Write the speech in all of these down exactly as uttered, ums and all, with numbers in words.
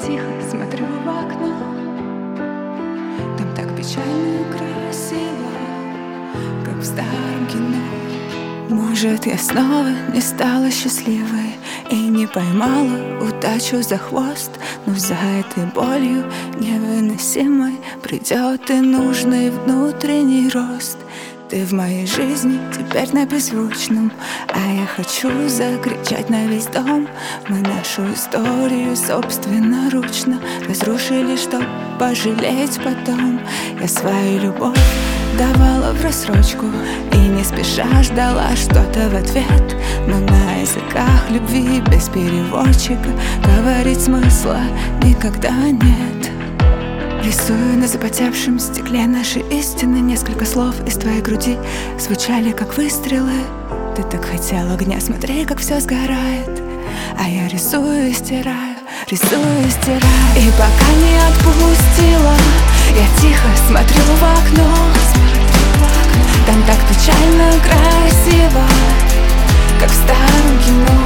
тихо смотрю в окно. Там так печально и красиво, как в старом кино. Может, я снова не стала счастливой и не поймала удачу за хвост, но за этой болью невыносимой придет и нужный внутренний рост. Ты в моей жизни теперь на беззвучном, а я хочу закричать на весь дом. Мы нашу историю собственноручно разрушили, чтоб пожалеть потом. Я свою любовь давала в рассрочку и не спеша ждала что-то в ответ. Но на языках любви без переводчика говорить смысла никогда нет. Рисую на запотевшем стекле наши истины. Несколько слов из твоей груди звучали как выстрелы. Ты так хотел огня, смотри, как все сгорает. А я рисую и стираю, рисую и стираю. И пока не отпустила, я тихо смотрю в окно. Там так печально красиво, как в старом кино.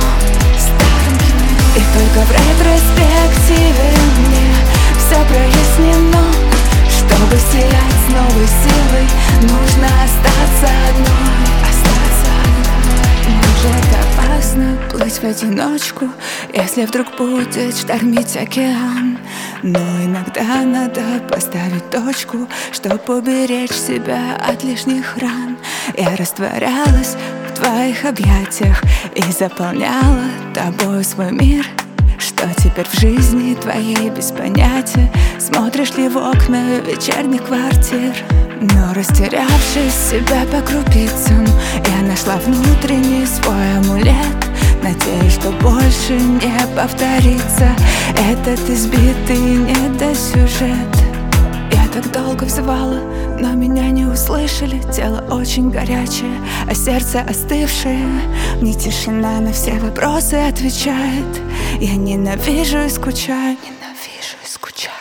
И только в ретроспективе мне все прояснено. Чтобы сиять с новой силой, нужно остаться одной. Остаться одной. Может, опасно плыть в одиночку, если вдруг будет штормить океан. Но иногда надо поставить точку, чтоб уберечь себя от лишних ран. Я растворялась в твоих объятиях и заполняла тобой свой мир. Что теперь в жизни твоей без понятия? Смотришь ли в окна вечерних квартир? Но растерявшись себя по крупицам, я нашла внутренний свой амулет. Надеюсь, что больше не повторится этот избитый недосюжет. Я так долго взывала, но меня не услышали. Тело очень горячее, а сердце остывшее. Мне тишина на все вопросы отвечает. Я ненавижу и скучаю, ненавижу и скучаю.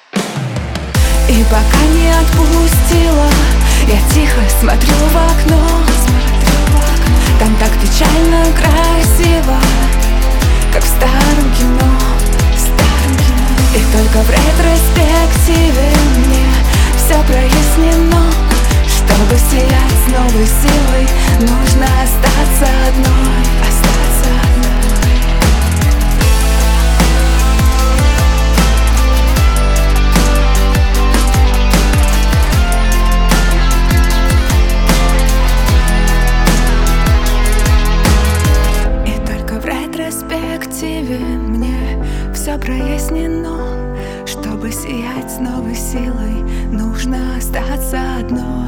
И пока не отпустила, я тихо смотрю в окно. Там так печально красиво, как в старом кино. И только в ретроспективе мне все прояснено. Чтобы сиять с новой силой, нужно остаться одной. Остаться одной. И только в ретроспективе мне все прояснено. Чтобы сиять с новой силой, нужно остаться одной.